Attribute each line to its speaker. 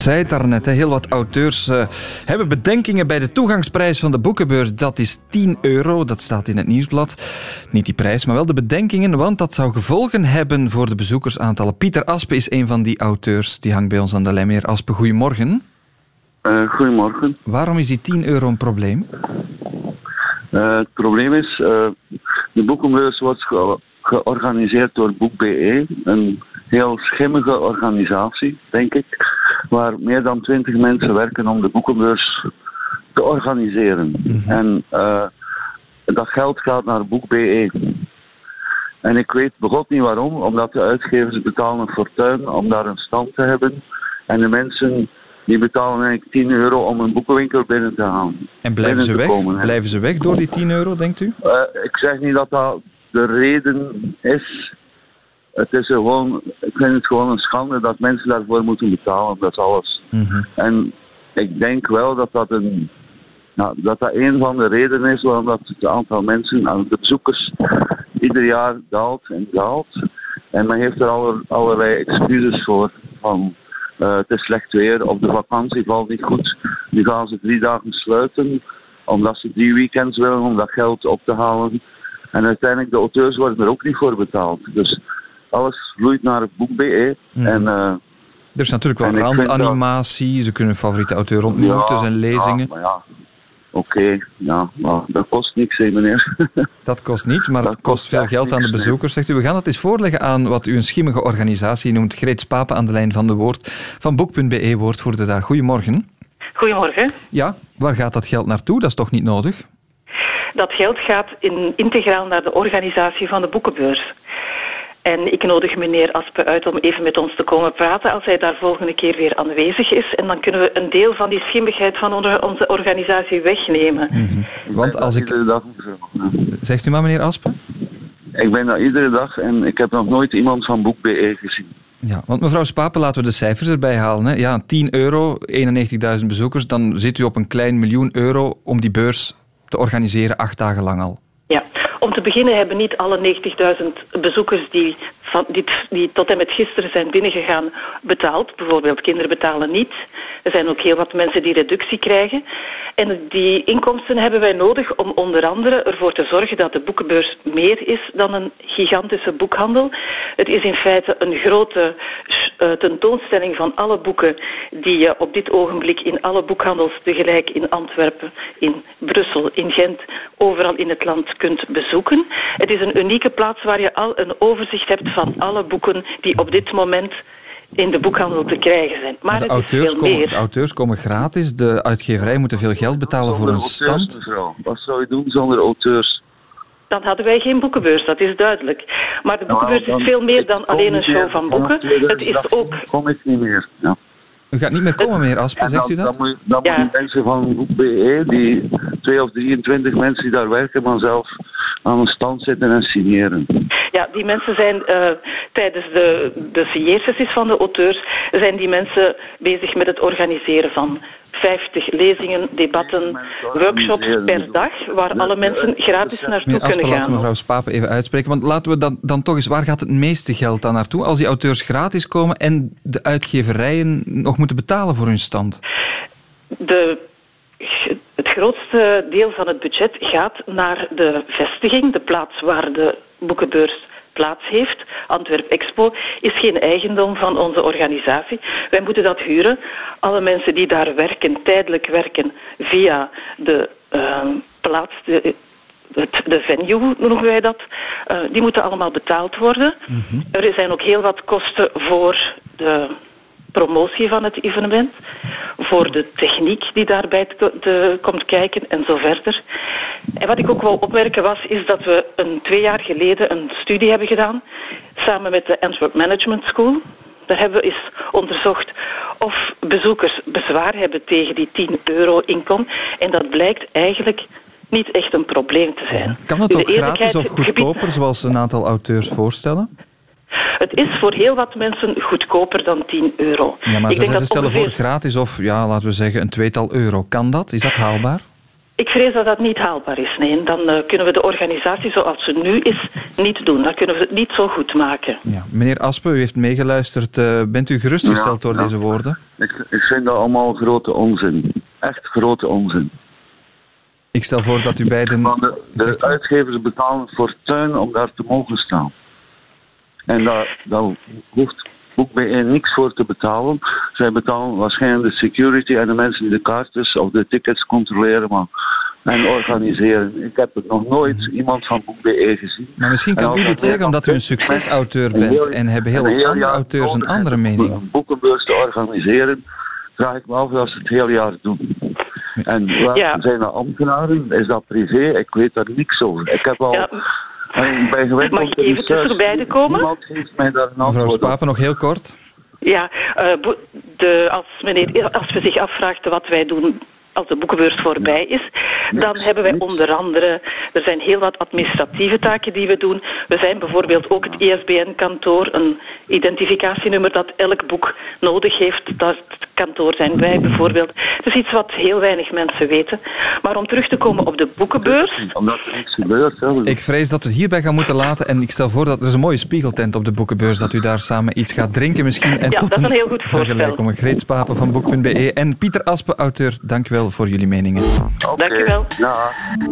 Speaker 1: zei het daarnet, heel wat auteurs hebben bedenkingen bij de toegangsprijs van de boekenbeurs. Dat is €10. Dat staat in het nieuwsblad. Niet die prijs, maar wel de bedenkingen, want dat zou gevolgen hebben voor de bezoekersaantallen. Pieter Aspe is een van die auteurs. Die hangt bij ons aan de lijn. Meneer Aspe, goedemorgen.
Speaker 2: Goedemorgen.
Speaker 1: Waarom is die €10 een probleem?
Speaker 2: Het probleem is, de boekenbeurs wordt georganiseerd door Boek.be, een heel schimmige organisatie, denk ik, waar meer dan 20 mensen werken om de boekenbeurs te organiseren. Mm-hmm. En dat geld gaat naar Boek.be. En ik weet begot niet waarom, omdat de uitgevers betalen een fortuin om daar een stand te hebben. En de mensen die betalen eigenlijk €10 om een boekenwinkel binnen te halen.
Speaker 1: En blijven ze weg? Blijven ze weg door die €10, denkt u?
Speaker 2: Ik zeg niet dat dat de reden is. Het is gewoon, ik vind het gewoon een schande dat mensen daarvoor moeten betalen. Dat is alles. Mm-hmm. En ik denk wel dat dat een van de redenen is waarom dat het aantal mensen, de bezoekers, ieder jaar daalt en daalt. En men heeft er allerlei excuses voor. Van het is slecht weer, of de vakantie valt niet goed. Nu gaan ze 3 dagen sluiten, omdat ze 3 weekends willen om dat geld op te halen. En uiteindelijk, de auteurs worden er ook niet voor betaald. Dus alles vloeit naar het Boek.be. En
Speaker 1: er is natuurlijk wel randanimatie, ze kunnen hun favoriete auteur ontmoeten, zijn lezingen.
Speaker 2: Oké, maar dat kost niks, meneer.
Speaker 1: Dat kost niets, maar het kost veel geld aan de bezoekers, zegt u. We gaan het eens voorleggen aan wat u een schimmige organisatie noemt. Greet Spapen aan de lijn van de Woord, van Boek.be, woordvoerder daar. Goedemorgen.
Speaker 3: Goedemorgen.
Speaker 1: Ja, waar gaat dat geld naartoe? Dat is toch niet nodig?
Speaker 3: Dat geld gaat integraal naar de organisatie van de boekenbeurs. En ik nodig meneer Aspe uit om even met ons te komen praten als hij daar volgende keer weer aanwezig is. En dan kunnen we een deel van die schimmigheid van onze organisatie wegnemen.
Speaker 1: Mm-hmm. Want als ik... Zegt u maar, meneer Aspe?
Speaker 2: Ik ben daar iedere dag en ik heb nog nooit iemand van Boek.be gezien.
Speaker 1: Ja, want mevrouw Spapen, laten we de cijfers erbij halen. Hè. Ja, €10, 91.000 bezoekers, dan zit u op een klein €1.000.000 om die beurs te organiseren 8 dagen lang al.
Speaker 3: Ja. Om te beginnen hebben niet alle 90.000 bezoekers die tot en met gisteren zijn binnengegaan betaald. Bijvoorbeeld kinderen betalen niet. Er zijn ook heel wat mensen die reductie krijgen. En die inkomsten hebben wij nodig om onder andere ervoor te zorgen dat de boekenbeurs meer is dan een gigantische boekhandel. Het is in feite een grote tentoonstelling van alle boeken die je op dit ogenblik in alle boekhandels tegelijk in Antwerpen, in Brussel, in Gent, overal in het land kunt bezoeken. Het is een unieke plaats waar je al een overzicht hebt van alle boeken die op dit moment in de boekhandel te krijgen zijn. Maar
Speaker 1: de auteurs komen gratis. De uitgeverijen moeten veel geld betalen voor een stand.
Speaker 2: Mevrouw. Wat zou je doen zonder auteurs?
Speaker 3: Dan hadden wij geen boekenbeurs, dat is duidelijk. Maar de boekenbeurs is veel meer dan alleen een show van boeken. Het is ook...
Speaker 2: Kom ik niet meer. Ja.
Speaker 1: U gaat niet meer komen, meneer Aspe, zegt u dat?
Speaker 2: Dan moeten mensen van Boek.be, die 2 of 23 mensen die daar werken, maar zelf aan een stand zitten en signeren.
Speaker 3: Ja, die mensen zijn tijdens de signeersessies van de auteurs, zijn die mensen bezig met het organiseren van 50 lezingen, debatten, workshops per dag, waar alle mensen gratis naartoe kunnen gaan.
Speaker 1: Laten mevrouw Spapen even uitspreken, want laten we dan toch eens, waar gaat het meeste geld dan naartoe als die auteurs gratis komen en de uitgeverijen nog moeten betalen voor hun stand?
Speaker 3: Het grootste deel van het budget gaat naar de vestiging, de plaats waar de boekenbeurs plaats heeft. Antwerp Expo is geen eigendom van onze organisatie. Wij moeten dat huren. Alle mensen die daar werken, tijdelijk werken via de plaats, de venue noemen wij dat, die moeten allemaal betaald worden. Mm-hmm. Er zijn ook heel wat kosten voor de promotie van het evenement, voor de techniek die daarbij komt kijken en zo verder. En wat ik ook wou opmerken is dat we 2 jaar geleden een studie hebben gedaan, samen met de Antwerp Management School. Daar hebben we eens onderzocht of bezoekers bezwaar hebben tegen die €10 inkom. En dat blijkt eigenlijk niet echt een probleem te zijn.
Speaker 1: Kan het ook gratis of goedkoper, zoals een aantal auteurs voorstellen?
Speaker 3: Het is voor heel wat mensen goedkoper dan €10.
Speaker 1: Ja, maar ze stellen voor gratis of, laten we zeggen, een tweetal euro. Kan dat? Is dat haalbaar?
Speaker 3: Ik vrees dat dat niet haalbaar is. Nee. Dan kunnen we de organisatie zoals ze nu is niet doen. Dan kunnen we het niet zo goed maken.
Speaker 1: Ja. Meneer Aspe, u heeft meegeluisterd. Bent u gerustgesteld door deze woorden?
Speaker 2: Ik vind dat allemaal grote onzin. Echt grote onzin.
Speaker 1: Ik stel voor dat u beiden...
Speaker 2: De uitgevers betalen fortuin om daar te mogen staan. En daar hoeft Boek.be niks voor te betalen. Zij betalen waarschijnlijk de security en de mensen die de kaartjes of de tickets controleren en organiseren. Ik heb nog nooit iemand van Boek.be gezien.
Speaker 1: Maar misschien kan u dit zeggen omdat u een succesauteur bent en hebben heel wat andere auteurs een andere mening.
Speaker 2: Een boekenbeurs te organiseren, vraag ik me af of ze het hele jaar doen. En zijn dat ambtenaren? Is dat privé? Ik weet daar niks over. Ik heb al...
Speaker 3: Mag ik even tussenbeide komen?
Speaker 2: Niemand heeft mij daar een antwoord op.
Speaker 1: Mevrouw Spapen, nog heel kort.
Speaker 3: Ja, als we zich afvraagt wat wij doen als de boekenbeurs voorbij is, dan hebben wij onder andere, er zijn heel wat administratieve taken die we doen. We zijn bijvoorbeeld ook het ISBN-kantoor, een identificatienummer dat elk boek nodig heeft. Dat kantoor zijn wij bijvoorbeeld. Het is iets wat heel weinig mensen weten. Maar om terug te komen op de boekenbeurs...
Speaker 2: Omdat er niks gebeurt.
Speaker 1: Ik vrees dat we het hierbij gaan moeten laten en ik stel voor dat er is een mooie spiegeltent op de boekenbeurs, dat u daar samen iets gaat drinken misschien. En tot
Speaker 3: dat is een heel goed voorstel.
Speaker 1: Greet Spapen van Boek.be en Pieter Aspe, auteur, dank u wel voor jullie meningen.
Speaker 3: Dank u wel.
Speaker 2: Ja.